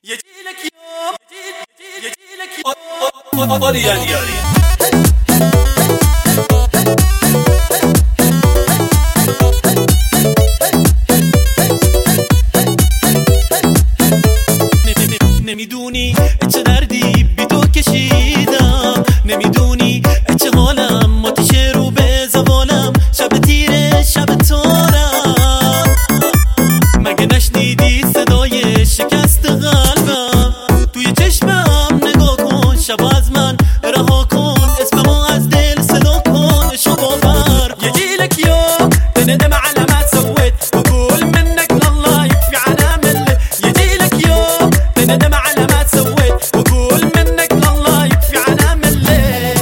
يجيلك يوم يجيلك يوم ياري نمیدونی چه دردی بی تو کشیدم، نمیدونی چه حالم، آتیشه رو به زبانم، شب تیره شب تارم. مگه نشنیدی صدای شکست قلبم؟ توی چشمم نگاه کن، شب از من رها کن، اسممو از دل صدا کن، شو باور يجيلك يوم تندم على ما سويت وقول منك لله يكفي على ملة. يجيلك يوم تندم على ما سويت وقول منك لله يكفي على ملة.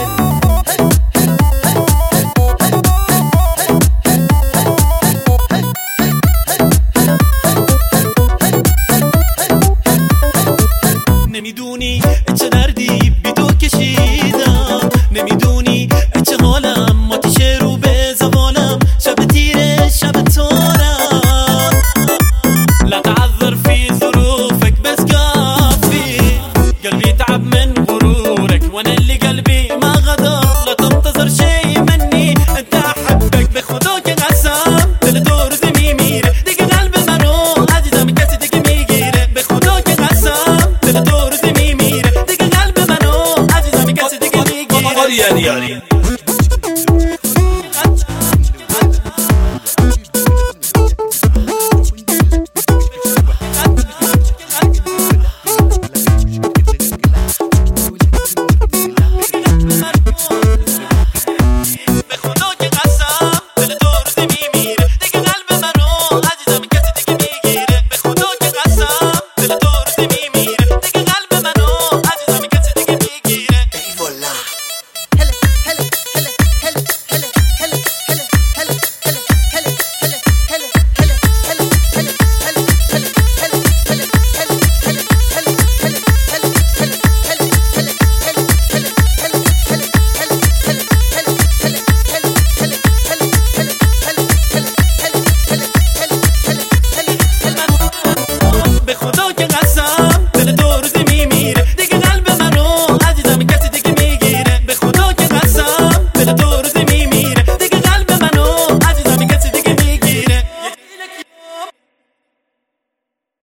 نمیدونی چه دردی بی تو کشیدم، نمیدونی چه حالم، آتیشه رو به زبانم، شب تیره شب تارم. لا تعذر في ظروفك بس كافي، قلبي تعب من غرورك وانا اللي قلبي ما غدر. لا تنتظر شيء مني، انت احبك بخدوك قسم، تلدور دميمير دق قلب منو عجزة من كاسي دق ميجير، بخدوك قسم تلدور دميمير دق قلب منو عجزة من كاسي دق ميجير. ياري